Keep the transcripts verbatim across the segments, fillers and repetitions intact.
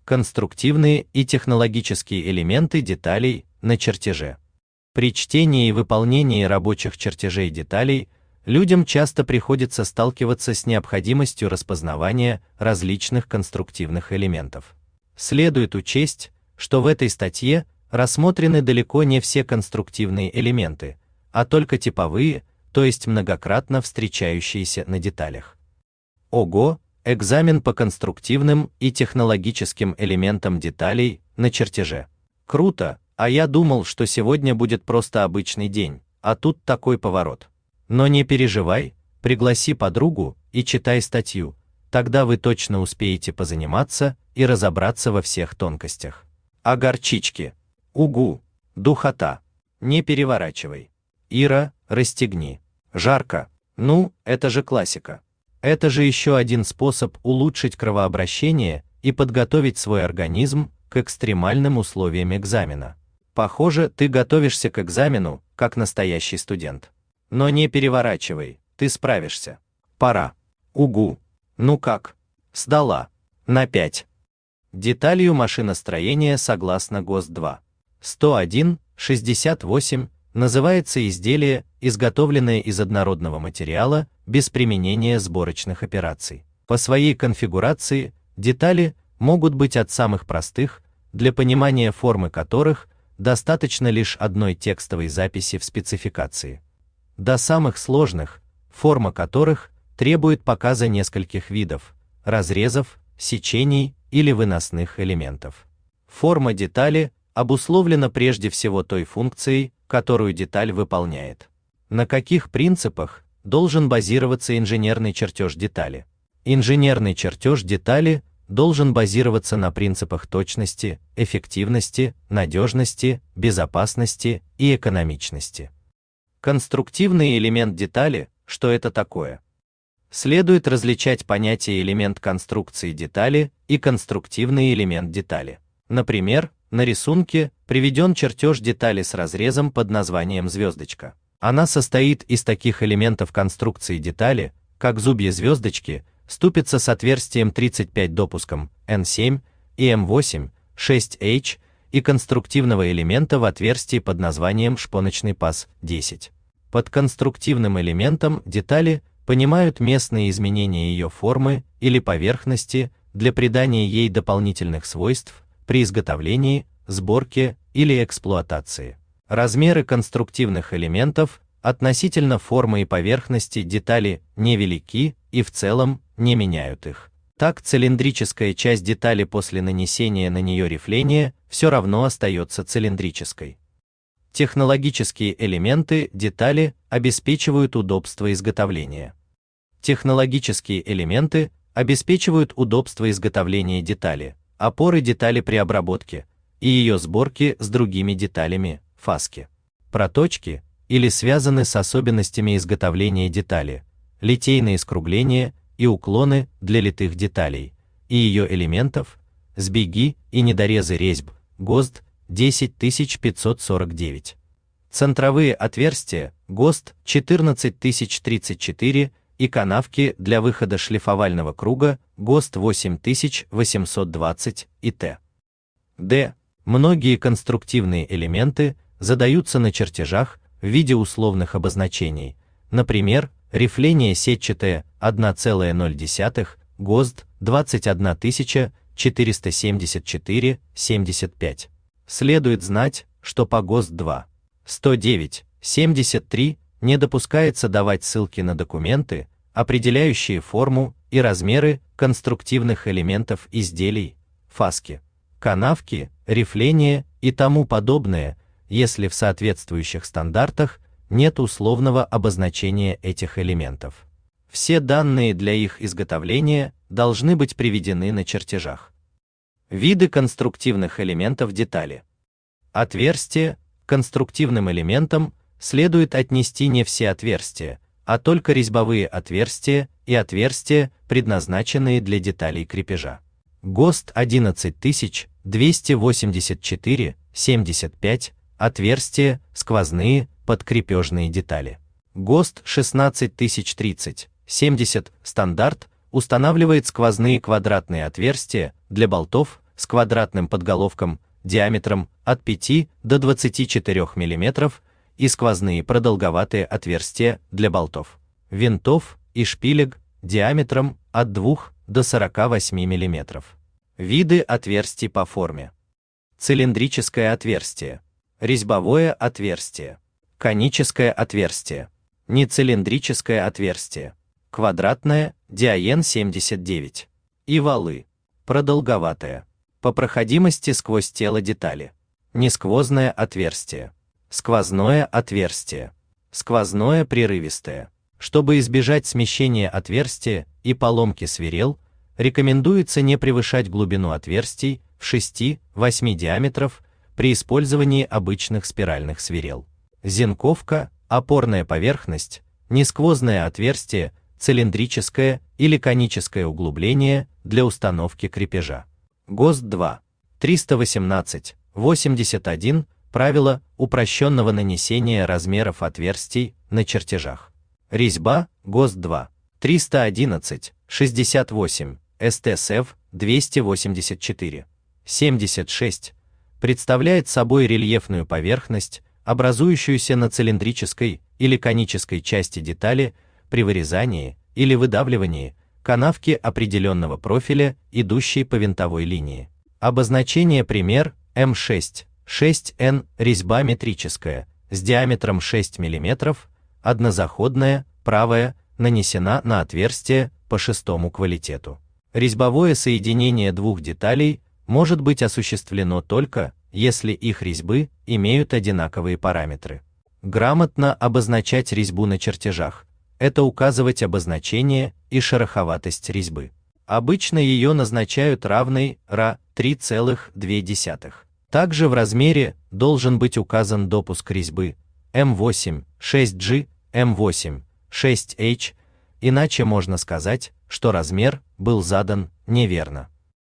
Конструктивные и технологические элементы деталей на чертеже. При чтении и выполнении рабочих чертежей деталей людям часто приходится сталкиваться с необходимостью распознавания различных конструктивных элементов. Следует учесть, что в этой статье рассмотрены далеко не все конструктивные элементы, а только типовые, то есть многократно встречающиеся на деталях. Ого! Экзамен по конструктивным и технологическим элементам деталей на чертеже. Круто, а я думал, что сегодня будет просто обычный день, а тут такой поворот. Но не переживай, пригласи подругу и читай статью, тогда вы точно успеете позаниматься и разобраться во всех тонкостях. А горчички? Угу! Духота! Не переворачивай. Ира, расстегни. Жарко. Ну, это же классика. Это же еще один способ улучшить кровообращение и подготовить свой организм к экстремальным условиям экзамена. Похоже, ты готовишься к экзамену, как настоящий студент. Но не переворачивай, ты справишься. Пора. Угу. Ну как? Сдала. На пять. Деталью машиностроения согласно ГОСТ два. сто один шестьдесят восемь называется изделие, изготовленное из однородного материала без применения сборочных операций. По своей конфигурации детали могут быть от самых простых, для понимания формы которых достаточно лишь одной текстовой записи в спецификации, до самых сложных, форма которых требует показа нескольких видов разрезов, сечений или выносных элементов. Форма детали обусловлена прежде всего той функцией, которую деталь выполняет. На каких принципах должен базироваться инженерный чертеж детали? Инженерный чертеж детали должен базироваться на принципах точности, эффективности, надежности, безопасности и экономичности. Конструктивный элемент детали, что это такое? Следует различать понятие элемент конструкции детали и конструктивный элемент детали. Например, на рисунке приведен чертеж детали с разрезом под названием звездочка. Она состоит из таких элементов конструкции детали, как зубья звездочки, ступица с отверстием тридцать пять допуском эн семь и эм восемь, шесть эйч и конструктивного элемента в отверстии под названием шпоночный паз десять. Под конструктивным элементом детали понимают местные изменения ее формы или поверхности для придания ей дополнительных свойств при изготовлении, сборке или эксплуатации. Размеры конструктивных элементов относительно формы и поверхности детали невелики и в целом не меняют их. Так цилиндрическая часть детали после нанесения на нее рифления все равно остается цилиндрической. Технологические элементы детали обеспечивают удобство изготовления. Технологические элементы обеспечивают удобство изготовления детали, опоры детали при обработке и ее сборке с другими деталями, фаски. Проточки или связаны с особенностями изготовления детали, литейные скругления и уклоны для литых деталей и ее элементов, сбеги и недорезы резьб, ГОСТ десять тысяч пятьсот сорок девять. Центровые отверстия, ГОСТ четырнадцать тысяч тридцать четыре и канавки для выхода шлифовального круга, ГОСТ восемь тысяч восемьсот двадцать и т. Д. Многие конструктивные элементы задаются на чертежах в виде условных обозначений, например, рифление сетчатое одна целая ноль десятых, ГОСТ двадцать одна тысяча четыреста семьдесят четыре семьдесят пять. Следует знать, что по ГОСТ два сто девять семьдесят три не допускается давать ссылки на документы, определяющие форму и размеры конструктивных элементов изделий, фаски, канавки, рифления и тому подобное, если в соответствующих стандартах нет условного обозначения этих элементов. Все данные для их изготовления должны быть приведены на чертежах. Виды конструктивных элементов детали. Отверстия. К конструктивным элементам следует отнести не все отверстия, а только резьбовые отверстия и отверстия, предназначенные для деталей крепежа. ГОСТ одиннадцать тысяч двести восемьдесят четыре семьдесят пять, отверстия, сквозные, подкрепежные детали. ГОСТ шестнадцать тысяч тридцать семьдесят, стандарт, устанавливает сквозные квадратные отверстия для болтов с квадратным подголовком диаметром от пяти до двадцати четырёх миллиметров и сквозные продолговатые отверстия для болтов, винтов и шпилек диаметром от двух до сорока восьми миллиметров. Виды отверстий по форме: цилиндрическое отверстие, резьбовое отверстие, коническое отверстие, нецилиндрическое отверстие, квадратное, диаен семьдесят девять, и валы, продолговатое, по проходимости сквозь тело детали, несквозное отверстие, сквозное отверстие, сквозное прерывистое. Чтобы избежать смещения отверстия и поломки свирел, рекомендуется не превышать глубину отверстий в шесть-восемь диаметров при использовании обычных спиральных свирел. Зенковка, опорная поверхность, несквозное отверстие, цилиндрическое или коническое углубление для установки крепежа. ГОСТ два триста восемнадцать восемьдесят один правила упрощенного нанесения размеров отверстий на чертежах. Резьба, ГОСТ два триста одиннадцать шестьдесят восемь, эс тэ эс эф двести восемьдесят четыре семьдесят шесть, представляет собой рельефную поверхность, образующуюся на цилиндрической или конической части детали при вырезании или выдавливании канавки определенного профиля, идущей по винтовой линии. Обозначение: пример эм шесть шесть эн, резьба метрическая, с диаметром шесть миллиметров, однозаходная, правая, нанесена на отверстие по шестому квалитету. Резьбовое соединение двух деталей может быть осуществлено только, если их резьбы имеют одинаковые параметры. Грамотно обозначать резьбу на чертежах – это указывать обозначение и шероховатость резьбы. Обычно ее назначают равной ра три целых две десятых. Также в размере должен быть указан допуск резьбы эм восемь шесть джи, эм восемь шесть эйч, иначе можно сказать, что размер был задан неверно.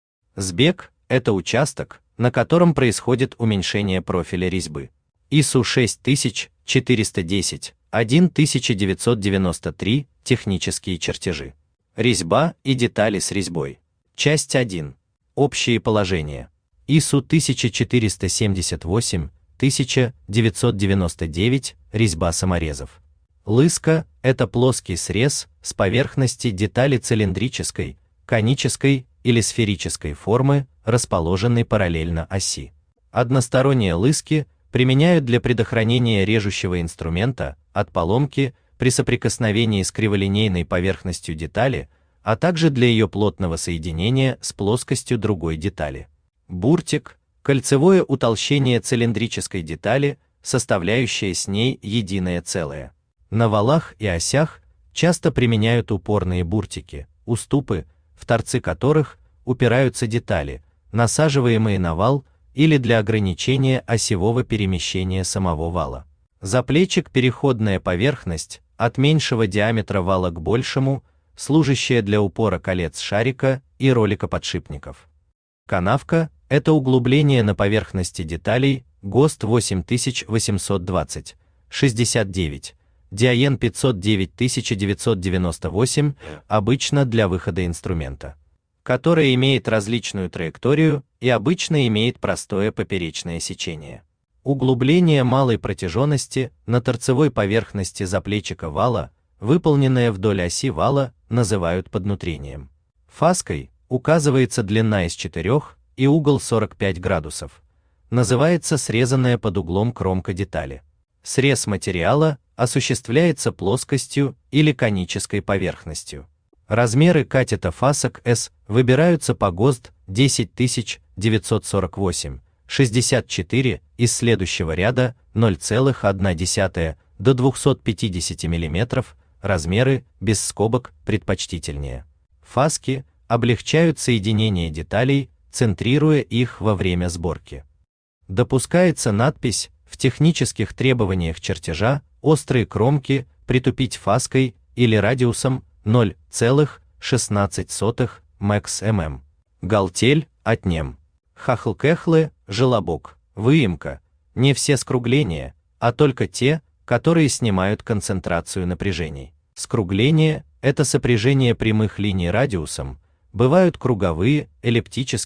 Сбег – это участок, на котором происходит уменьшение профиля резьбы. ай эс о шесть тысяч четыреста десять тысяча девятьсот девяносто три, технические чертежи. Резьба и детали с резьбой. Часть один. Общие положения. ай эс о тысяча четыреста семьдесят восемь тысяча девятьсот девяносто девять, резьба саморезов. Лыска – это плоский срез с поверхности детали цилиндрической, конической или сферической формы, расположенной параллельно оси. Односторонние лыски применяют для предохранения режущего инструмента от поломки при соприкосновении с криволинейной поверхностью детали, а также для ее плотного соединения с плоскостью другой детали. Буртик – кольцевое утолщение цилиндрической детали, составляющее с ней единое целое. На валах и осях часто применяют упорные буртики, уступы, в торцы которых упираются детали, насаживаемые на вал или для ограничения осевого перемещения самого вала. Заплечик – переходная поверхность от меньшего диаметра вала к большему, служащая для упора колец шарика и ролика подшипников. Канавка – это углубление на поверхности деталей, ГОСТ восемь тысяч восемьсот двадцать шестьдесят девять, диаен пятьсот девять тысяч девятьсот девяносто восемь, обычно для выхода инструмента, которая имеет различную траекторию и обычно имеет простое поперечное сечение. Углубление малой протяженности на торцевой поверхности заплечика вала, выполненное вдоль оси вала, называют поднутрением. Фаской указывается длина из четырёх и угол сорок пять градусов. Называется срезанная под углом кромка детали. Срез материала осуществляется плоскостью или конической поверхностью. Размеры катета фасок S выбираются по ГОСТ десять тысяч девятьсот сорок восемь шестьдесят четыре из следующего ряда ноль целых одна десятая до двухсот пятидесяти миллиметров, размеры без скобок предпочтительнее. Фаски облегчают соединение деталей, центрируя их во время сборки. Допускается надпись в технических требованиях чертежа: острые кромки притупить фаской или радиусом ноль целых шестнадцать сотых мм. Галтель, отнем. Хахл-кехлы, желобок, выемка. Не все скругления, а только те, которые снимают концентрацию напряжений. Скругление – это сопряжение прямых линий радиусом, бывают круговые, эллиптические,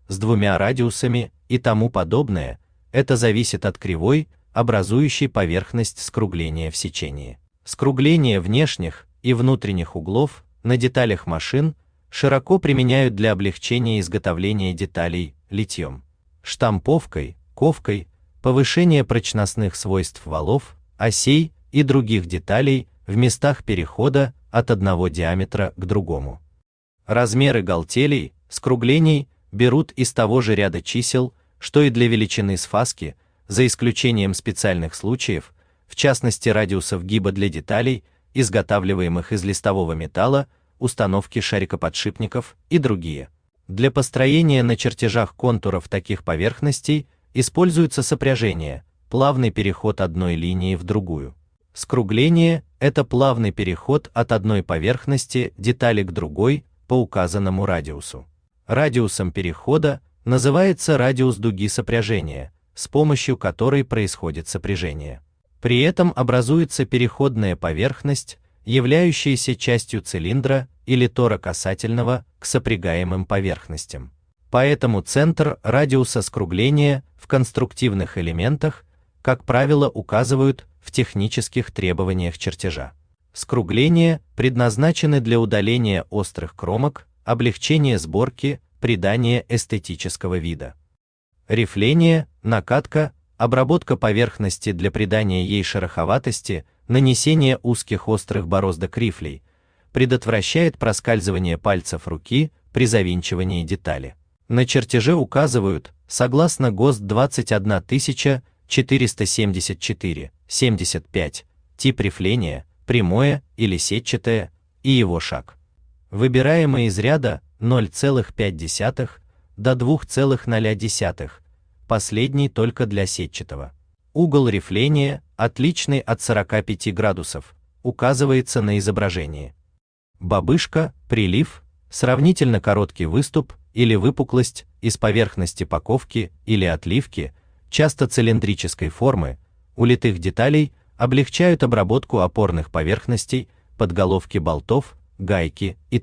с двумя радиусами и тому подобное. Это зависит от кривой, образующей поверхность скругления в сечении. Скругление внешних и внутренних углов на деталях машин широко применяют для облегчения изготовления деталей литьем, штамповкой, ковкой, повышения прочностных свойств валов, осей и других деталей в местах перехода от одного диаметра к другому. Размеры галтелей, скруглений берут из того же ряда чисел, что и для величины сфаски, за исключением специальных случаев, в частности радиусов гиба для деталей, изготавливаемых из листового металла, установки шарикоподшипников и другие. Для построения на чертежах контуров таких поверхностей используется сопряжение, плавный переход одной линии в другую. Скругление – это плавный переход от одной поверхности детали к другой по указанному радиусу. Радиусом перехода называется радиус дуги сопряжения, с помощью которой происходит сопряжение. При этом образуется переходная поверхность, являющаяся частью цилиндра или тора касательного к сопрягаемым поверхностям. Поэтому центр радиуса скругления в конструктивных элементах, как правило, указывают в технических требованиях чертежа. Скругления предназначены для удаления острых кромок, облегчения сборки, придания эстетического вида. Рифление, накатка, обработка поверхности для придания ей шероховатости, нанесение узких острых бороздок рифлей, предотвращает проскальзывание пальцев руки при завинчивании детали. На чертеже указывают, согласно ГОСТ двадцать одна тысяча четыреста семьдесят четыре семьдесят пять, тип рифления, прямое или сетчатое, и его шаг. Выбираемый из ряда ноль целых пять десятых до два целых ноль десятых, последний только для сетчатого. Угол рифления, отличный от сорока пяти градусов, указывается на изображении. Бабышка, прилив, сравнительно короткий выступ или выпуклость из поверхности паковки или отливки, часто цилиндрической формы, у литых деталей облегчают обработку опорных поверхностей, подголовки болтов, гайки и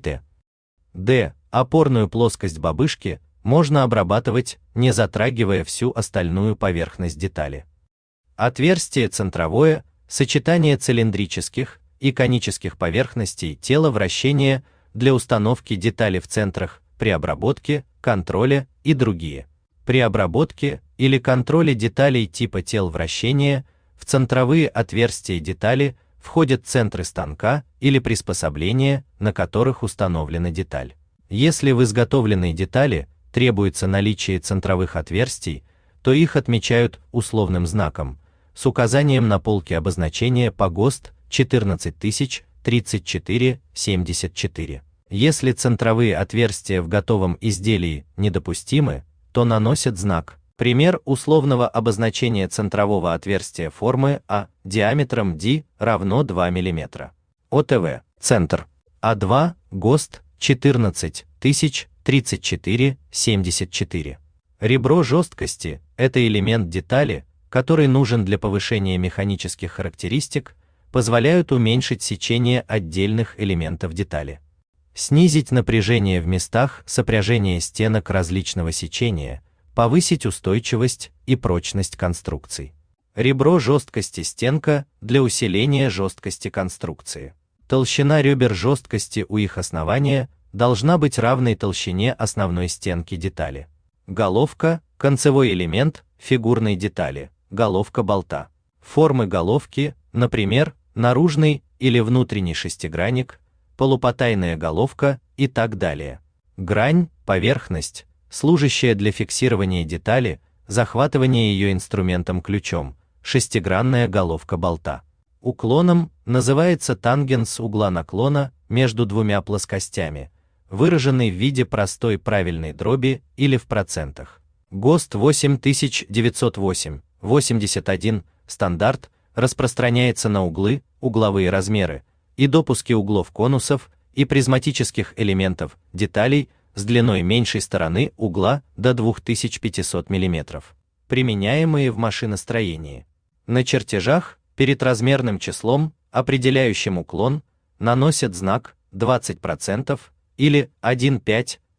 т.д. Опорную плоскость бабышки можно обрабатывать, не затрагивая всю остальную поверхность детали. Отверстие центровое, сочетание цилиндрических и конических поверхностей тела вращения для установки детали в центрах при обработке, контроле и другие. При обработке или контроле деталей типа тел вращения в центровые отверстия детали входят центры станка или приспособления, на которых установлена деталь. Если в изготовленной детали требуется наличие центровых отверстий, то их отмечают условным знаком с указанием на полке обозначения по ГОСТ четырнадцать тысяч тридцать четыре семьдесят четыре. Если центровые отверстия в готовом изделии недопустимы, то наносят знак. Пример условного обозначения центрового отверстия формы А диаметром D равно два миллиметра. ОТВ. Центр. А два. ГОСТ четырнадцать тысяч тридцать четыре семьдесят четыре. Ребро жесткости – это элемент детали, который нужен для повышения механических характеристик, позволяют уменьшить сечение отдельных элементов детали, снизить напряжение в местах сопряжения стенок различного сечения, повысить устойчивость и прочность конструкций. Ребро жесткости стенка для усиления жесткости конструкции. Толщина ребер жесткости у их основания должна быть равной толщине основной стенки детали. Головка – концевой элемент фигурной детали, головка болта. Формы головки, например, наружный или внутренний шестигранник, полупотайная головка и так далее. Грань – поверхность, служащая для фиксирования детали, захватывания ее инструментом-ключом, шестигранная головка болта. Уклоном называется тангенс угла наклона между двумя плоскостями, выраженный в виде простой правильной дроби или в процентах. ГОСТ восемь тысяч девятьсот восемь восемьдесят один стандарт распространяется на углы, угловые размеры и допуски углов конусов и призматических элементов деталей с длиной меньшей стороны угла до две тысячи пятьсот миллиметров, применяемые в машиностроении. На чертежах перед размерным числом, определяющим уклон, наносят знак двадцать процентов или один целых пять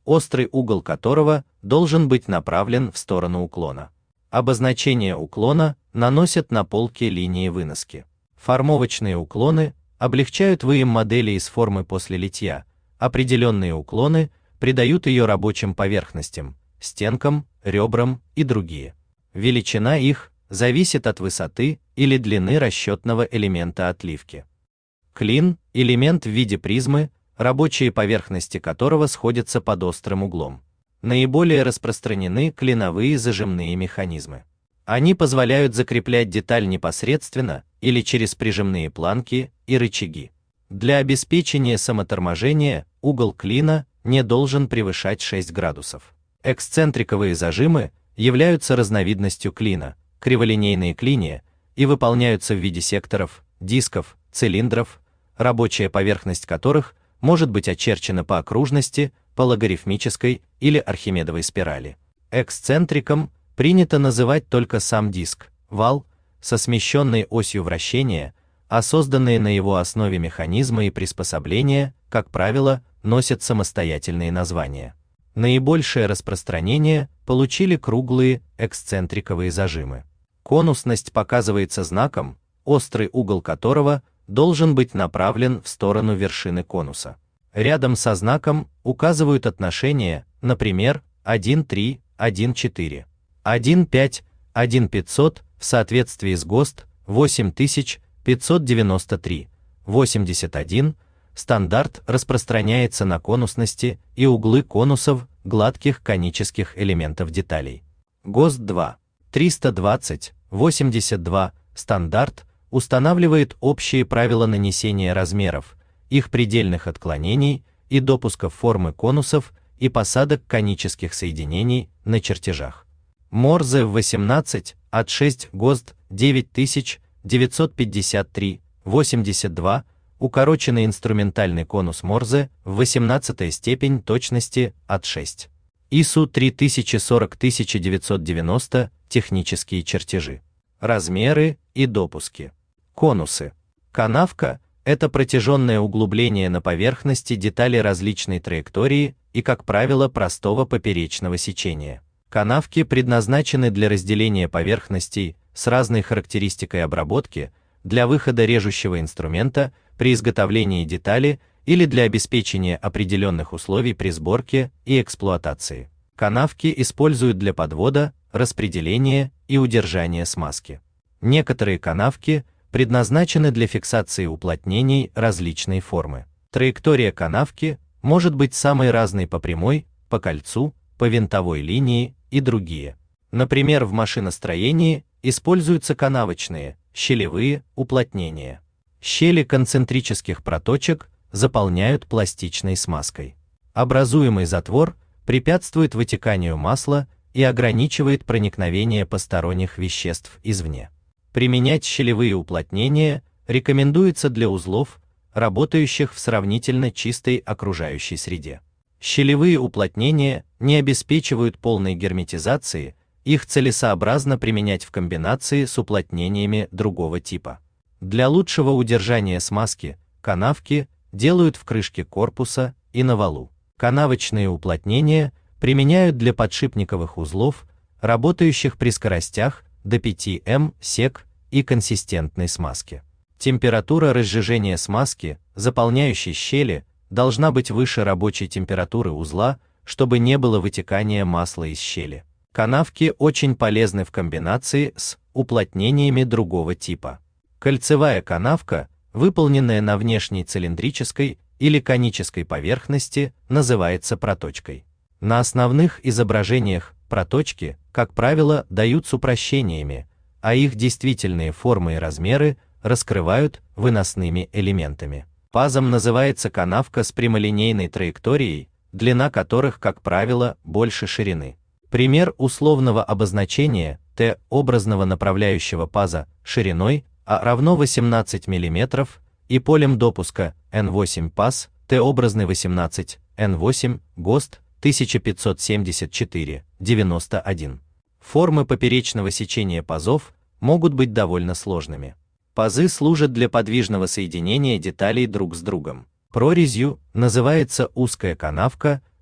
острый угол которого должен быть направлен в сторону уклона. Обозначение уклона наносят на полке линии выноски. Формовочные уклоны облегчают выем модели из формы после литья. Определенные уклоны придают ее рабочим поверхностям, стенкам, ребрам и другие. Величина их зависит от высоты или длины расчетного элемента отливки. Клин – элемент в виде призмы, рабочие поверхности которого сходятся под острым углом. Наиболее распространены клиновые зажимные механизмы. Они позволяют закреплять деталь непосредственно или через прижимные планки и рычаги. Для обеспечения самоторможения угол клина не должен превышать шесть градусов. Эксцентриковые зажимы являются разновидностью клина, криволинейные клини, и выполняются в виде секторов, дисков, цилиндров, рабочая поверхность которых может быть очерчена по окружности, по логарифмической или архимедовой спирали. Эксцентриком принято называть только сам диск, вал, со смещенной осью вращения, а созданные на его основе механизмы и приспособления, как правило, носят самостоятельные названия. Наибольшее распространение получили круглые эксцентриковые зажимы. Конусность показывается знаком, острый угол которого должен быть направлен в сторону вершины конуса. Рядом со знаком указывают отношения, например, один три, один четыре, один пять, один пятьсот в соответствии с ГОСТ восемь тысяч пятьсот девяносто три, восемьдесят один. Стандарт распространяется на конусности и углы конусов гладких конических элементов деталей. ГОСТ два триста двадцать, восемьдесят два. Стандарт устанавливает общие правила нанесения размеров, их предельных отклонений и допусков формы конусов и посадок конических соединений на чертежах. Морзе восемнадцать от шесть ГОСТ девять тысяч девятьсот пятьдесят три, восемьдесят два. Укороченный инструментальный конус Морзе в восемнадцатой степень точности от шесть. ИСУ три тысячи сорок тысяча девятьсот девяносто. Технические чертежи. Размеры и допуски. Конусы. Канавка – это протяженное углубление на поверхности детали различной траектории и, как правило, простого поперечного сечения. Канавки предназначены для разделения поверхностей с разной характеристикой обработки, для выхода режущего инструмента при изготовлении детали или для обеспечения определенных условий при сборке и эксплуатации. Канавки используют для подвода, распределения и удержания смазки. Некоторые канавки предназначены для фиксации уплотнений различной формы. Траектория канавки может быть самой разной по прямой, по кольцу, по винтовой линии и другие. Например, в машиностроении используются канавочные, щелевые уплотнения. Щели концентрических проточек заполняют пластичной смазкой. Образуемый затвор препятствует вытеканию масла и ограничивает проникновение посторонних веществ извне. Применять щелевые уплотнения рекомендуется для узлов, работающих в сравнительно чистой окружающей среде. Щелевые уплотнения не обеспечивают полной герметизации, их целесообразно применять в комбинации с уплотнениями другого типа. Для лучшего удержания смазки канавки делают в крышке корпуса и на валу. Канавочные уплотнения применяют для подшипниковых узлов, работающих при скоростях до пяти мм сек и консистентной смазки. Температура разжижения смазки, заполняющей щели, должна быть выше рабочей температуры узла, чтобы не было вытекания масла из щели. Канавки очень полезны в комбинации с уплотнениями другого типа. Кольцевая канавка, выполненная на внешней цилиндрической или конической поверхности, называется проточкой. На основных изображениях проточки, как правило, дают с упрощениями, а их действительные формы и размеры раскрывают выносными элементами. Пазом называется канавка с прямолинейной траекторией, длина которых, как правило, больше ширины. Пример условного обозначения Т образного направляющего паза шириной А равно восемнадцать миллиметров и полем допуска эн восемь паз Т образный восемнадцать эн восемь ГОСТ тысяча пятьсот семьдесят четыре девяносто один. Формы поперечного сечения пазов могут быть довольно сложными. Пазы служат для подвижного соединения деталей друг с другом. Прорезью называется узкая канавка,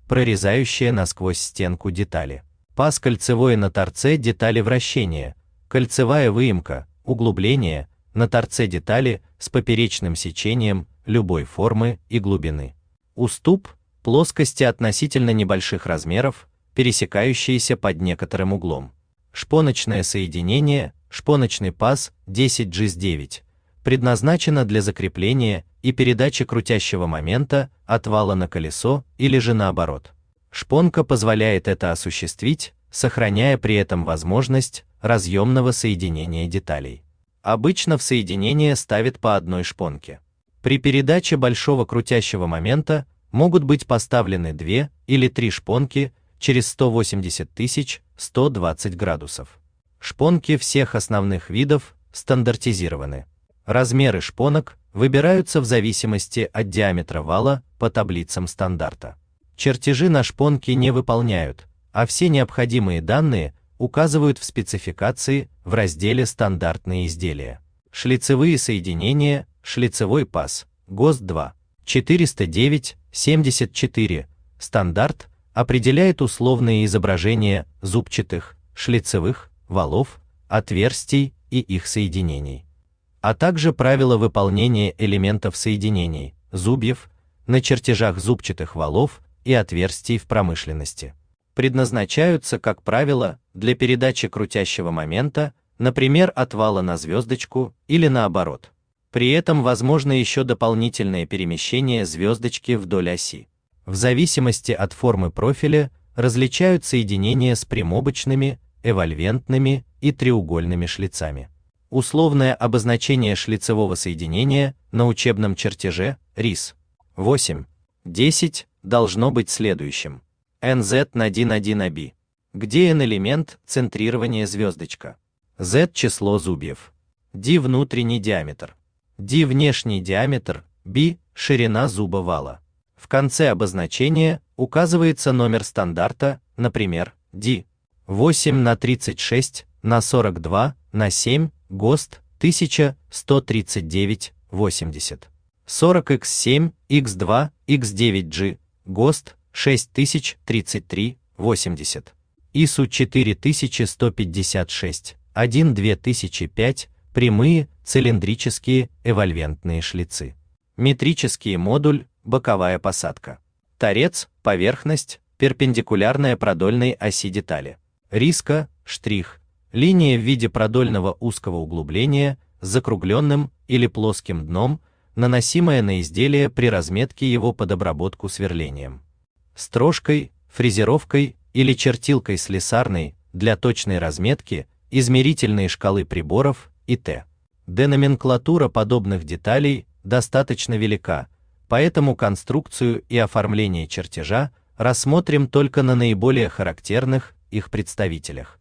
прорезающая насквозь стенку детали. Паз кольцевой на торце детали вращения, кольцевая выемка, углубление на торце детали с поперечным сечением любой формы и глубины. Уступ плоскости относительно небольших размеров, пересекающиеся под некоторым углом. Шпоночное соединение, шпоночный паз десять джи эс девять, предназначено для закрепления и передачи крутящего момента от вала на колесо или же наоборот. Шпонка позволяет это осуществить, сохраняя при этом возможность разъемного соединения деталей. Обычно в соединение ставят по одной шпонке. При передаче большого крутящего момента могут быть поставлены две или три шпонки через сто восемьдесят тысяч сто двадцать градусов. Шпонки всех основных видов стандартизированы. Размеры шпонок выбираются в зависимости от диаметра вала по таблицам стандарта. Чертежи на шпонки не выполняют, а все необходимые данные указывают в спецификации в разделе «Стандартные изделия». Шлицевые соединения, шлицевой паз, ГОСТ два, четыреста девять семьдесят четыре, стандарт, определяет условные изображения зубчатых, шлицевых, валов, отверстий и их соединений, а также правила выполнения элементов соединений, зубьев, на чертежах зубчатых валов и отверстий в промышленности. Предназначаются, как правило, для передачи крутящего момента, например, от вала на звездочку или наоборот. При этом возможно еще дополнительное перемещение звездочки вдоль оси. В зависимости от формы профиля различают соединения с прямобочными, эвольвентными и треугольными шлицами. Условное обозначение шлицевого соединения на учебном чертеже РИС восемь десять должно быть следующим: эн зет на ди на ди на би, где n элемент центрирования звездочка, z число зубьев, d внутренний диаметр, d внешний диаметр, b ширина зуба вала. В конце обозначения указывается номер стандарта, например, ди восемь на тридцать шесть на сорок два на семь, ГОСТ тысяча сто тридцать девять восемьдесят, сорок икс семь икс два икс девять джи, ГОСТ шесть тысяч тридцать три восемьдесят, ИСУ четыре тысячи сто пятьдесят шесть один две тысячи пять, прямые, цилиндрические, эвольвентные шлицы. Метрический модуль, боковая посадка. Торец, поверхность, перпендикулярная продольной оси детали. Риска, штрих, линия в виде продольного узкого углубления с закругленным или плоским дном, наносимая на изделие при разметке его под обработку сверлением. Строжкой, фрезеровкой или чертилкой слесарной для точной разметки, измерительные шкалы приборов и т.д. Номенклатура подобных деталей достаточно велика, поэтому конструкцию и оформление чертежа рассмотрим только на наиболее характерных их представителях.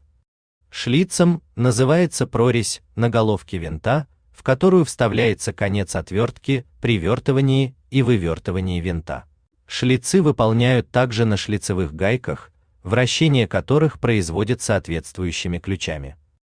Шлицем называется прорезь на головке винта, в которую вставляется конец отвертки при вертывании и вывертывании винта. Шлицы выполняют также на шлицевых гайках, вращение которых производят соответствующими ключами.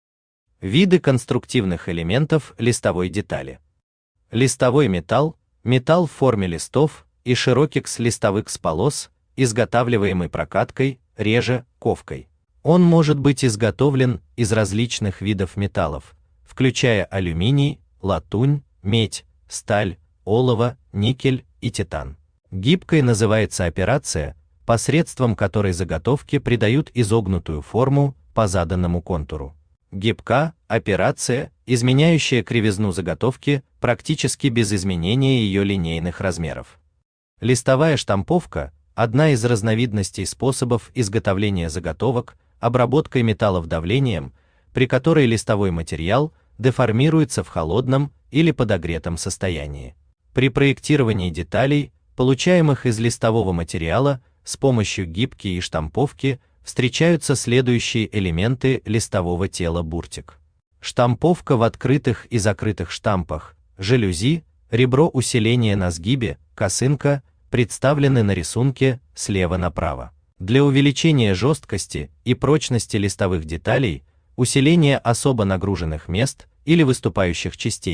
Виды конструктивных элементов листовой детали. Листовой металл, металл в форме листов и широких листовых полос, изготавливаемый прокаткой, реже ковкой. Он может быть изготовлен из различных видов металлов, включая алюминий, латунь, медь, сталь, олово, никель и титан. Гибкой называется операция, посредством которой заготовки придают изогнутую форму по заданному контуру. Гибка – операция, изменяющая кривизну заготовки практически без изменения ее линейных размеров. Листовая штамповка – одна из разновидностей способов изготовления заготовок обработкой металлов давлением, при которой листовой материал деформируется в холодном или подогретом состоянии. При проектировании деталей, получаемых из листового материала, с помощью гибки и штамповки встречаются следующие элементы листового тела буртик. Штамповка в открытых и закрытых штампах, жалюзи, ребро усиления на сгибе, косынка представлены на рисунке слева направо. Для увеличения жесткости и прочности листовых деталей, усиления особо нагруженных мест или выступающих частей,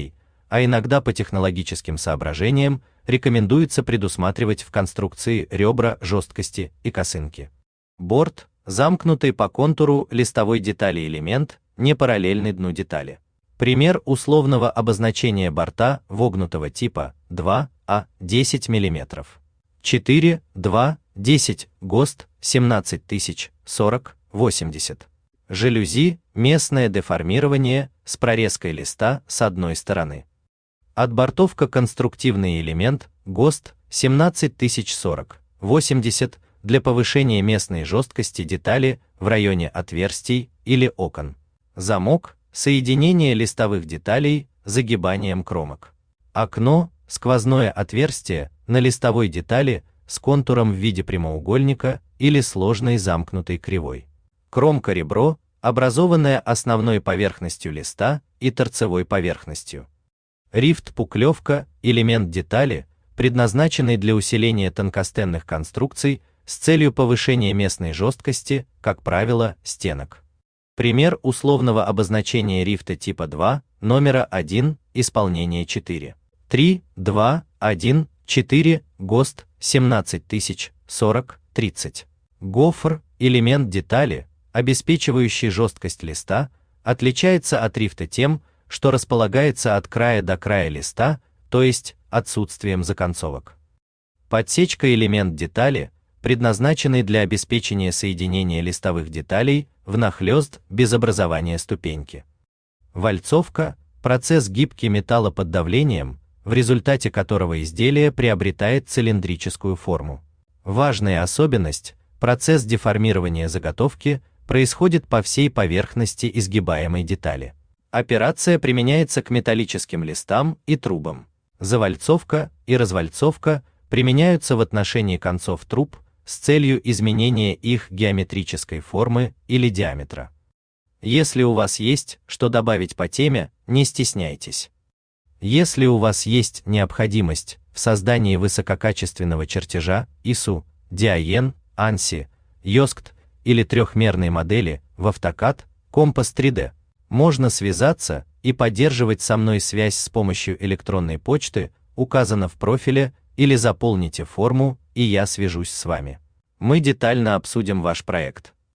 а иногда по технологическим соображениям рекомендуется предусматривать в конструкции ребра жесткости и косынки. Борт – замкнутый по контуру листовой детали элемент, не параллельный дну детали. Пример условного обозначения борта вогнутого типа два А десять миллиметров. четыре, два, десять, ГОСТ семнадцать тысяч, сорок, восемьдесят. Жалюзи – местное деформирование с прорезкой листа с одной стороны. Отбортовка – конструктивный элемент, ГОСТ семнадцать тысяч, сорок, восемьдесят, для повышения местной жесткости детали в районе отверстий или окон. Замок – соединение листовых деталей загибанием кромок. Окно – сквозное отверстие на листовой детали с контуром в виде прямоугольника или сложной замкнутой кривой. Кромка-ребро, образованная основной поверхностью листа и торцевой поверхностью. Рифт-пуклевка – элемент детали, предназначенный для усиления тонкостенных конструкций с целью повышения местной жесткости, как правило, стенок. Пример условного обозначения рифта типа два, номера один, исполнение четыре. три, два, один, четыре, ГОСТ семнадцать тысяч, сорок, тридцать. Гофр – элемент детали, обеспечивающий жесткость листа, отличается от рифта тем, что располагается от края до края листа, то есть отсутствием законцовок. Подсечка – элемент детали, предназначенный для обеспечения соединения листовых деталей внахлёст без образования ступеньки. Вальцовка – процесс гибки металла под давлением, в результате которого изделие приобретает цилиндрическую форму. Важная особенность – процесс деформирования заготовки происходит по всей поверхности изгибаемой детали. Операция применяется к металлическим листам и трубам. Завальцовка и развальцовка применяются в отношении концов труб с целью изменения их геометрической формы или диаметра. Если у вас есть что добавить по теме, не стесняйтесь. Если у вас есть необходимость в создании высококачественного чертежа ай эс у, Диаен, анси, йоскт или трехмерной модели в автокад, Компас три дэ, можно связаться и поддерживать со мной связь с помощью электронной почты, указано в профиле, или заполните форму, и я свяжусь с вами. Мы детально обсудим ваш проект.